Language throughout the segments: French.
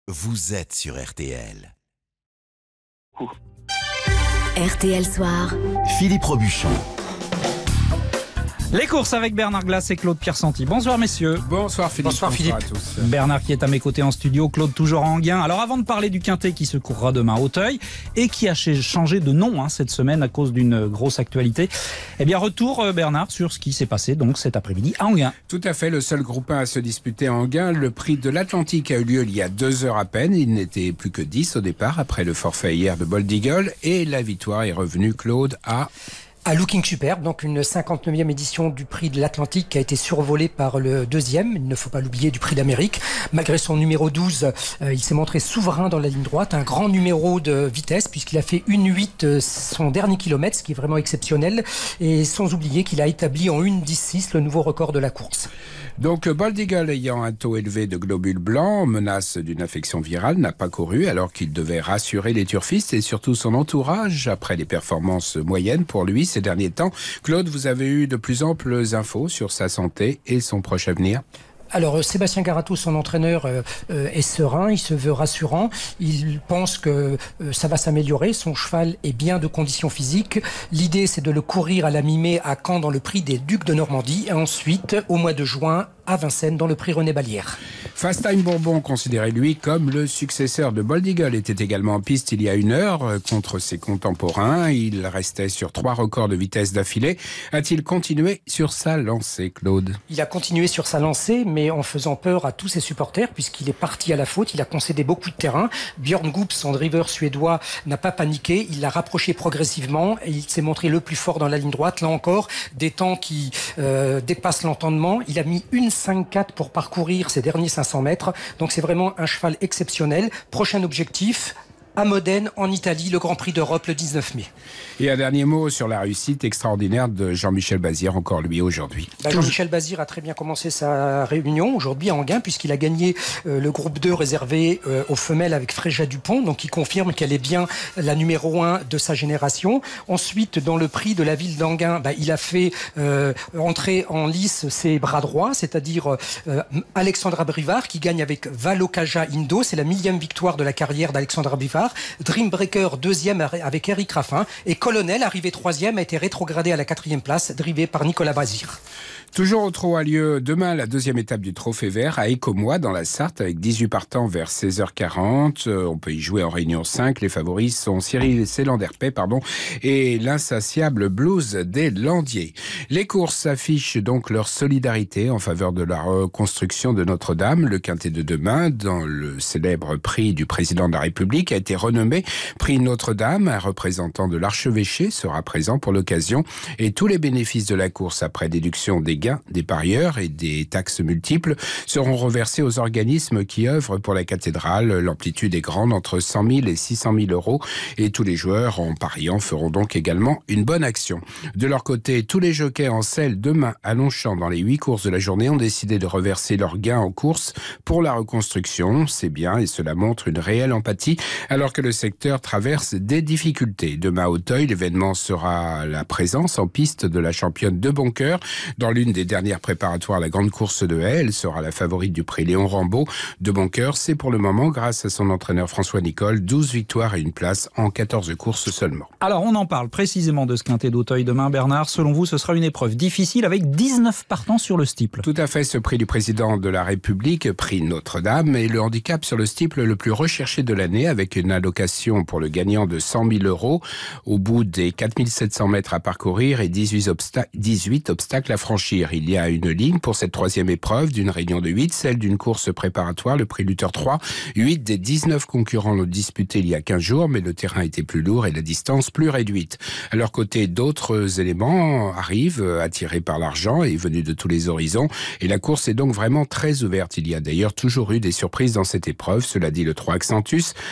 vous êtes sur RTL. RTL Soir. Philippe Robuchon. Les courses avec Bernard Glass et Claude Piersanti. Bonsoir messieurs. Bonsoir Philippe. Bonsoir Philippe. À tous. Bernard qui est à mes côtés en studio, Claude toujours à Enghien. Alors avant de parler du Quintet qui se courra demain à Auteuil et qui a changé de nom cette semaine à cause d'une grosse actualité, eh bien retour Bernard sur ce qui s'est passé donc cet après-midi à Enghien. Tout à fait, le seul groupe 1 à se disputer à Enghien. Le prix de l'Atlantique a eu lieu il y a 2 heures à peine. Il n'était plus que 10 au départ après le forfait hier de Bold Eagle et la victoire est revenue, Claude, à Looking Superb, donc une 59e édition du prix de l'Atlantique qui a été survolée par le deuxième, il ne faut pas l'oublier, du prix d'Amérique. Malgré son numéro 12, il s'est montré souverain dans la ligne droite, un grand numéro de vitesse puisqu'il a fait 1,8 son dernier kilomètre, ce qui est vraiment exceptionnel, et sans oublier qu'il a établi en 1,16 le nouveau record de la course. Donc Bold Eagle, ayant un taux élevé de globules blancs, menace d'une infection virale, n'a pas couru alors qu'il devait rassurer les turfistes et surtout son entourage après les performances moyennes pour lui ces derniers temps. Claude, vous avez eu de plus amples infos sur sa santé et son proche avenir ? Alors Sébastien Garato, son entraîneur, est serein, il se veut rassurant, il pense que ça va s'améliorer, son cheval est bien de condition physique. L'idée c'est de le courir à la mi-mai à Caen dans le prix des Ducs de Normandie et ensuite au mois de juin à Vincennes dans le prix René Ballière. Fast Time Bourbon, considéré lui comme le successeur de Bold Eagle, était également en piste il y a 1 heure contre ses contemporains. Il restait sur 3 records de vitesse d'affilée. A-t-il continué sur sa lancée, Claude ? Il a continué sur sa lancée, mais en faisant peur à tous ses supporters, puisqu'il est parti à la faute. Il a concédé beaucoup de terrain. Björn Goop, son driver suédois, n'a pas paniqué. Il l'a rapproché progressivement et il s'est montré le plus fort dans la ligne droite. Là encore, des temps qui dépassent l'entendement. Il a mis 1,54 pour parcourir ses derniers 500 mètres. Donc c'est vraiment un cheval exceptionnel. Prochain objectif, à Modène, en Italie, le Grand Prix d'Europe le 19 mai. Et un dernier mot sur la réussite extraordinaire de Jean-Michel Bazir, encore lui aujourd'hui. Jean-Michel Bazir a très bien commencé sa réunion aujourd'hui à Enghien, puisqu'il a gagné le groupe 2 réservé aux femelles avec Fréja Dupont, donc il confirme qu'elle est bien la numéro 1 de sa génération. Ensuite, dans le prix de la ville d'Enghien, il a fait entrer en lice ses bras droits, c'est-à-dire Alexandra Brivard, qui gagne avec Valokaja Indo, c'est la 1000e victoire de la carrière d'Alexandra Brivard. Dreambreaker, 2e avec Eric Raffin. Et Colonel, arrivé 3e, a été rétrogradé à la 4e place, drivé par Nicolas Bazir. Toujours au trot a lieu demain la 2e étape du Trophée Vert à Écomois dans la Sarthe avec 18 partants vers 16h40. On peut y jouer en Réunion 5. Les favoris sont Cyril Célanderpé et l'insatiable Blues des Landiers. Les courses affichent donc leur solidarité en faveur de la reconstruction de Notre-Dame. Le Quintet de demain, dans le célèbre prix du président de la République, a été renommé prix Notre-Dame. Un représentant de l'archevêché sera présent pour l'occasion et tous les bénéfices de la course après déduction des gains des parieurs et des taxes multiples seront reversés aux organismes qui œuvrent pour la cathédrale. L'amplitude est grande, entre 100 000 et 600 000 euros, et tous les joueurs en pariant feront donc également une bonne action. De leur côté, tous les jockeys en selle demain à Longchamp dans les 8 courses de la journée ont décidé de reverser leurs gains en course pour la reconstruction. C'est bien et cela montre une réelle empathie alors que le secteur traverse des difficultés. Demain à Auteuil, l'événement sera la présence en piste de la championne de Boncoeur dans l'une des dernières préparatoires à la grande course de Haye. Elle sera la favorite du prix Léon Rambaud. De Boncoeur, c'est pour le moment, grâce à son entraîneur François Nicole, 12 victoires et une place en 14 courses seulement. Alors on en parle précisément de ce Quintet d'Auteuil demain, Bernard. Selon vous, ce sera une épreuve difficile avec 19 partants sur le steeple. Tout à fait, ce prix du président de la République, prix Notre-Dame, est le handicap sur le steeple le plus recherché de l'année avec une allocation pour le gagnant de 100 000 euros au bout des 4700 mètres à parcourir et 18 obstacles à franchir. Il y a une ligne pour cette 3e épreuve d'une réunion de 8, celle d'une course préparatoire, le prix Luther 3. 8 des 19 concurrents l'ont disputé il y a 15 jours, mais le terrain était plus lourd et la distance plus réduite. À leur côté, d'autres éléments arrivent, attirés par l'argent et venus de tous les horizons. Et la course est donc vraiment très ouverte. Il y a d'ailleurs toujours eu des surprises dans cette épreuve. Cela dit, le 3 Accentus, à l'arrivée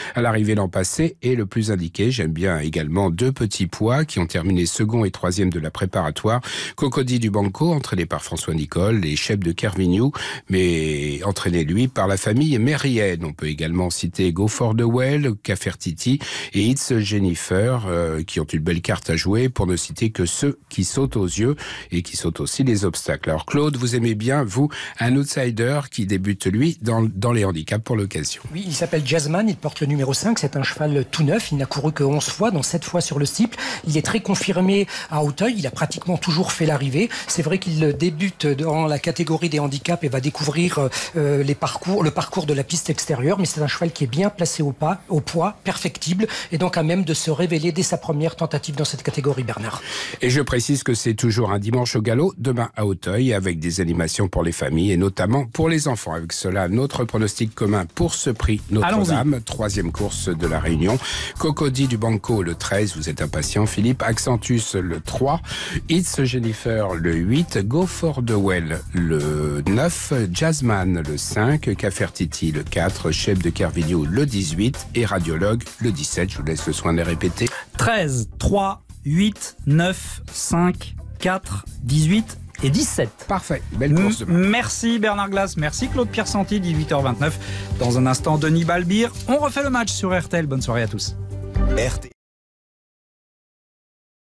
arrivé l'an passé est le plus indiqué. J'aime bien également 2 petits pois qui ont terminé second et troisième de la préparatoire. Cocody du Banco, entraîné par François Nicole, et Cheb de Kervignou, mais entraîné lui par la famille Mérienne. On peut également citer Go for the Well, Cafertiti et It's Jennifer, qui ont une belle carte à jouer, pour ne citer que ceux qui sautent aux yeux et qui sautent aussi les obstacles. Alors Claude, vous aimez bien, vous, un outsider qui débute lui dans les handicaps pour l'occasion. Oui, il s'appelle Jazzman, il porte le numéro 5, c'est un cheval tout neuf, il n'a couru que 11 fois, dont 7 fois sur le steeple. Il est très confirmé à Auteuil, il a pratiquement toujours fait l'arrivée. C'est vrai qu'il débute dans la catégorie des handicaps et va découvrir le parcours de la piste extérieure, mais c'est un cheval qui est bien placé au poids, perfectible, et donc à même de se révéler dès sa première tentative dans cette catégorie, Bernard. Et je précise que c'est toujours un dimanche au galop, demain à Auteuil, avec des animations pour les familles et notamment pour les enfants. Avec cela, notre pronostic commun pour ce prix Notre-Dame, 3e course de la Réunion. Cocody du Banco le 13, vous êtes impatient Philippe. Accentus le 3, It's Jennifer le 8, Go for the Well le 9, Jazzman le 5, Cafertiti le 4, Cheb de Kervignou le 18 et Radiologue le 17. Je vous laisse le soin de les répéter. 13, 3, 8, 9, 5, 4, 18 et 17. Parfait, belle course demain. Merci Bernard Glass, merci Claude Pierre-Santi, 18h29. Dans un instant, Denis Balbir. On refait le match sur RTL. Bonne soirée à tous. RTL.